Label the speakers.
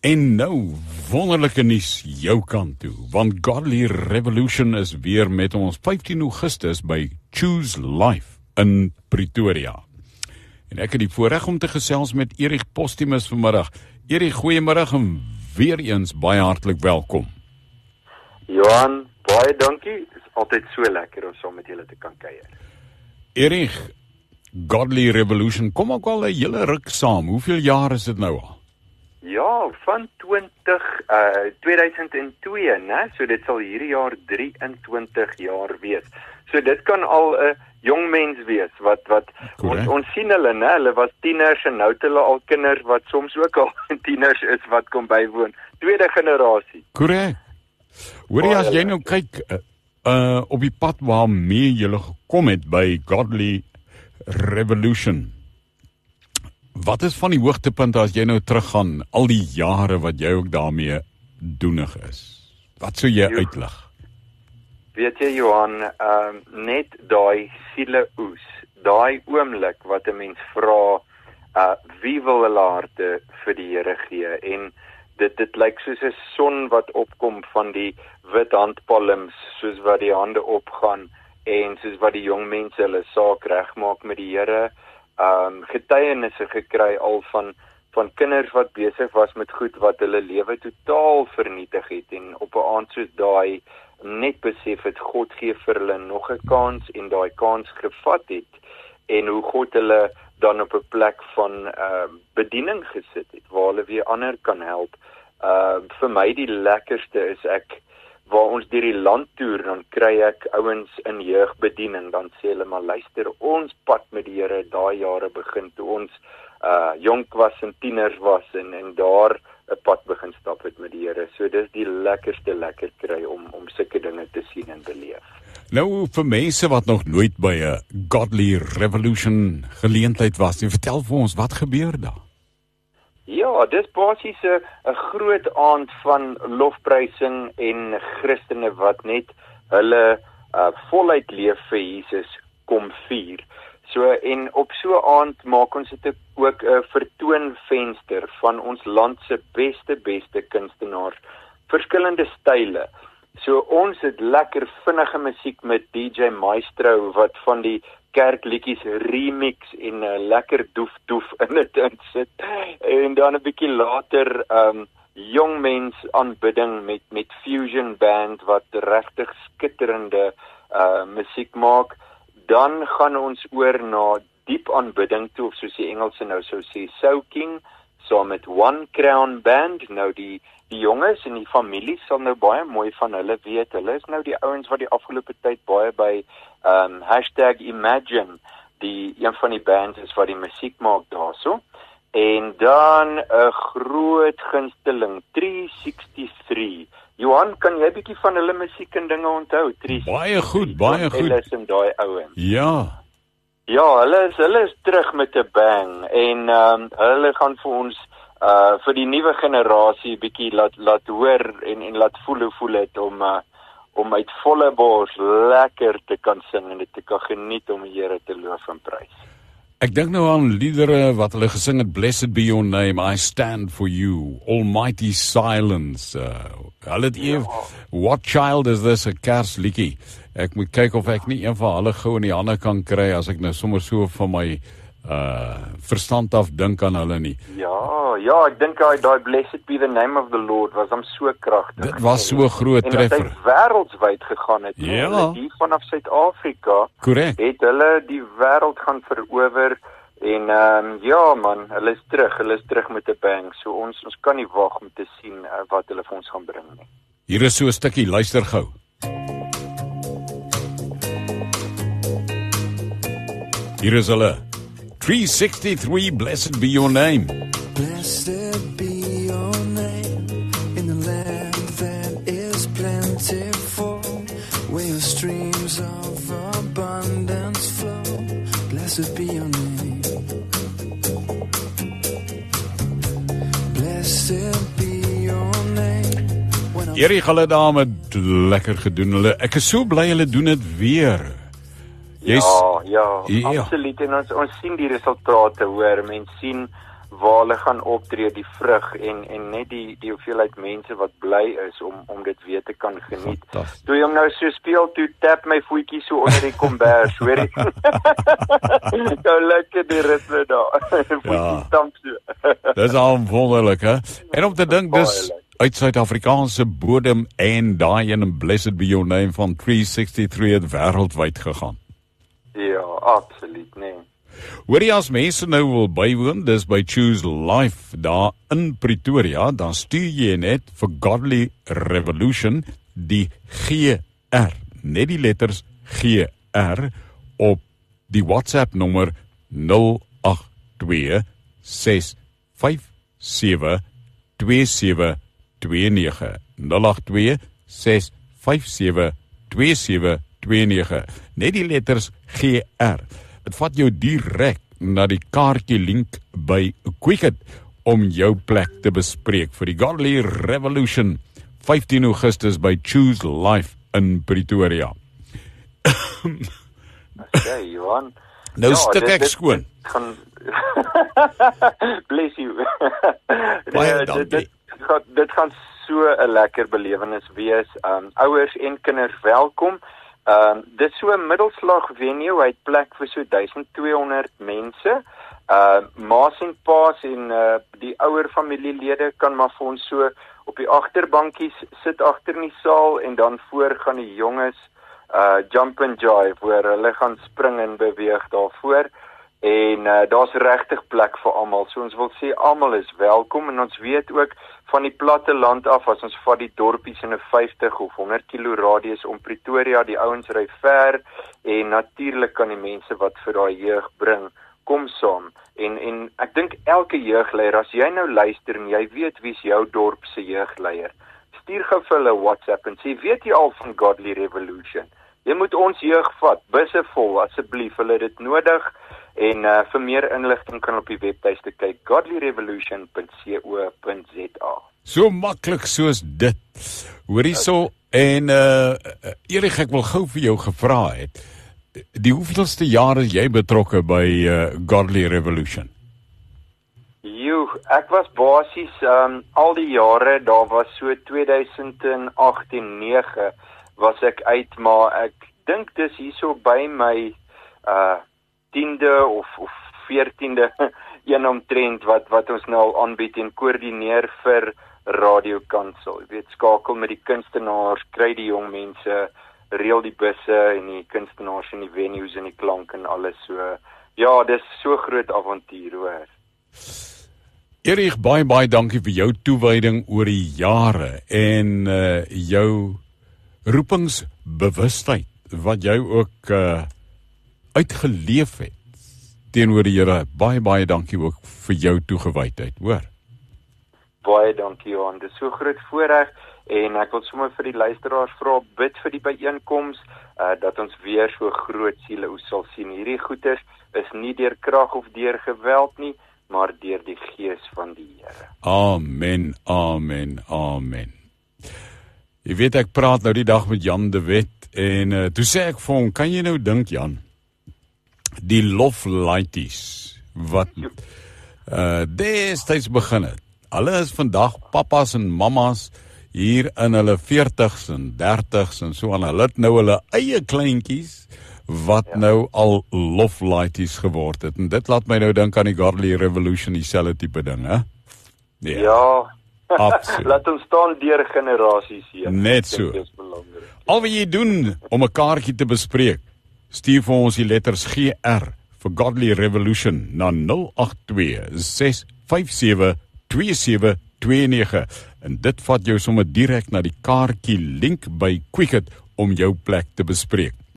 Speaker 1: En nou, wonderlike nuus jou kant toe, want Godly Revolution is weer met ons 15 Augustus by Choose Life in Pretoria. En ek het die voorreg om te gesels met Erich Postumus vanmiddag. Erich, goeiemiddag en weer eens baie hartlik welkom.
Speaker 2: Johan, baie dankie. Het is altyd so lekker om saam met julle te kan kuier.
Speaker 1: Erich, Godly Revolution, kom ook al 'n hele ruk saam. Hoeveel jaar is dit nou al?
Speaker 2: Ja, van 2002, né? So dit sal hierdie jaar 23 jaar wees. So dit kan al 'n jong mens wees wat ons sien hulle, né? Hulle was tieners en nou het hulle al kinders wat soms ook al tieners is wat kom bywoon. Tweede generasie.
Speaker 1: Korrek. Hoorie, as jy nou kyk op die pad waarmee jy gekom het by Godly Revolution. Wat is van die hoogtepunte as jy nou teruggaan, al die jare wat jy ook daarmee doenig is? Wat sou jy uitlig?
Speaker 2: Weet jy, Johan, net daai sieleoes, daai oomblik wat 'n mens vra, wie wil hulle harte vir die Here gee? En dit lyk soos 'n son wat opkom van die wit handpalms, soos wat die hande opgaan en soos wat die jong mense hulle saak regmaak met die Here. Getuienisse gekry al van kinders wat besig was met goed wat hulle lewe totaal vernietig het en op 'n aand soos daai net besef het God gee vir hulle nog 'n kans en daai kans gevat het en hoe God hulle dan op 'n plek van bediening gesit het waar hulle weer ander kan help. Vir my die lekkerste is waar ons deur die land toer, dan kry ek ouens in jeugbediening, dan sê hulle maar luister, ons pad met die Here daai jare begin toe ons jonk was en tieners was en daar 'n pad begin stap het met die Here. So dis die lekkerste lekker kry om sulke dinge te sien en beleef.
Speaker 1: Nou vir mense wat nog nooit by 'n Godly Revolution geleentheid was, vertel vir ons wat gebeur daar?
Speaker 2: Ja, dis basies 'n groot aand van lofprysing en Christene wat net hulle voluit leef vir Jesus kom vier. So en op so 'n aand maak ons dit ook 'n vertoonvenster van ons land se beste kunstenaars, verskillende style. So ons het lekker vinnige musiek met DJ Maestro wat van die kerkliedjies remix en lekker doef in dit insit. En dan 'n bietjie later jong mens aanbidding met fusion band wat regtig skitterende musiek maak. Dan gaan ons oor na diep aanbidding toe, of soos die Engelse nou sou sê, soaking, saam met One Crown Band. Nou die jonges en die familie sal nou baie mooi van hulle weet. Hulle is nou die ouens wat die afgelope tyd baie by #Imagine, een van die bands is wat die musiek maak daarso. En dan 'n groot gunsteling, 363. Johan, kan jy bietjie van hulle musiek en dinge onthou?
Speaker 1: Baie goed, baie goed.
Speaker 2: Hulle is en daai ouens.
Speaker 1: Ja.
Speaker 2: Ja, hulle is terug met 'n bang en hulle gaan vir ons vir die nuwe generasie bietjie laat hoor en laat voel het om uit volle bors lekker te kan sing en dit te kan geniet om die Here te loof en prys.
Speaker 1: Ek dink nou aan liedere wat hulle gesing het, Blessed be your name, I stand for you, Almighty silence. Hulle het What child is this, 'n Kersliedjie. Ek moet kyk of ek nie een van hulle gou in die hande kan kry as ek nou sommer so van my verstand af dink aan hulle nie.
Speaker 2: Ja, ek dink daai Blessed be the name of the Lord was hom so kragtig.
Speaker 1: Dit was so 'n groot treffer.
Speaker 2: En dit het wêreldwyd gegaan het.
Speaker 1: Ja.
Speaker 2: Die vanaf Suid-Afrika
Speaker 1: Correct.
Speaker 2: Het hulle die wêreld gaan verower en ja man, hulle is terug met 'n bang. So ons kan nie wag om te sien wat hulle vir ons gaan bring nie.
Speaker 1: Hier is so 'n stukkie, luister gou. Hier is hulle. 363, blessed be your name.
Speaker 3: Blessed be your name in the land that is plentiful, where your streams of abundance flow. Blessed be your name. Blessed be your name.
Speaker 1: Erich, hulle daar met lekker gedoen. Ek is so bly hulle doen dit weer.
Speaker 2: Ja, absoluut. En ons sien die resultate, hoor. Mens sien waar hulle gaan optree, die vrug en net die hoeveelheid mense wat bly is om dit weer te kan geniet. Toe jy hom nou so speel, toe tap my voetjie so onder die kombers, hoor jy? Nou lekker die ritme daar. Voetjie stamp so.
Speaker 1: Dis al wonderlik, hè? En om te dink, dis uit Suid-Afrikaanse bodem en daai in Blessed Be Your Name van 363 het wêreldwyd gegaan.
Speaker 2: Ja, absoluut, nee.
Speaker 1: Hoor jy, as mense nou wil bywoon, dis by Choose Life daar in Pretoria, dan stuur jy net vir Godly Revolution die GR, net die letters GR op die WhatsApp nommer 082 657 2729 082 657 2729. Net die letters GR. Dit vat jou direk na die kaartjie link by Quicket om jou plek te bespreek vir die Godly Revolution 15 Augustus by Choose Life in Pretoria.
Speaker 2: Okay, Johan.
Speaker 1: Nou stuk ek skoon.
Speaker 2: Bless you.
Speaker 1: Baie dankie.
Speaker 2: Dit gaan so 'n lekker belewenis wees. Ouers en kinders welkom. Dit so 'n middelslag venue, hy het plek vir so 1200 mense. Ma's en pa's en die ouer familielede kan maar vir ons so op die agterbankies sit agter in die saal en dan voor gaan die jonges jump and jive waar hulle gaan spring en beweeg daarvoor. En daar's regtig plek vir almal. So ons wil sê almal is welkom en ons weet ook van die platte land af as ons vat die dorpies in 'n 50 of 100 km radius om Pretoria, die ouens ry ver en natuurlik kan die mense wat vir daai jeug bring kom saam. En ek dink elke jeugleier, as jy nou luister en jy weet wie's jou dorp se jeugleier, stuur gou vir hulle WhatsApp en sê, weet jy al van Godly Revolution? Jy moet ons jeug vat, busse vol asseblief, hulle het dit nodig. En vir meer inligting kan op die webtuiste kyk, godlyrevolution.co.za.
Speaker 1: So maklik soos dit. Hoor hierso, en Erik, ek wil gou vir jou gevra het, die hoeveelste jaar is jy betrokke by Godly Revolution?
Speaker 2: Ek was basies al die jare, daar was so 2008 en 9 was ek uit, maar ek dink dis hierso by my 10de of 14de een omtrent wat ons nou al aanbied en koördineer vir Radio Kansel. Jy weet, skakel met die kunstenaars, kry die jong mense, reël die busse en die kunstenaars en die venues en die klank en alles so. Ja, dis so groot avontuur, hoor.
Speaker 1: Erik, baie dankie vir jou toewyding oor die jare en jou roepingsbewustheid wat jy ook uitgeleef het teenoor die Here. Baie dankie ook vir jou toegewydheid, hoor.
Speaker 2: Baie dankie, Johan. Dit is so groot voorreg en ek wil sommer vir die luisteraars vra, bid vir die byeenkoms, dat ons weer so groot siele sal sien. Hierdie goeders is nie deur krag of deur geweld nie, maar deur die Gees van die Here. Amen,
Speaker 1: amen, amen. Jy weet, ek praat nou die dag met Jan de Wet en toe sê ek vir hom, kan jy nou dink, Jan, die loflaities wat destyds begin het. Hulle is vandag papas en mamas hier in hulle 40s en 30s en so aan. Hulle het nou hulle eie kleintjies wat nou al loflaities geword het. En dit laat my nou dink aan die Godly Revolution, dieselfde tipe ding, hè?
Speaker 2: Ja. Absoluut. Laat ons staan deur generasies hier.
Speaker 1: Net so. Al wat jy doen om 'n kaartjie te bespreek, stuur vir ons die letters GR vir Godly Revolution na 082 657 2729 en dit vat jou sommer direk na die kaartjie link by Quicket om jou plek te bespreek.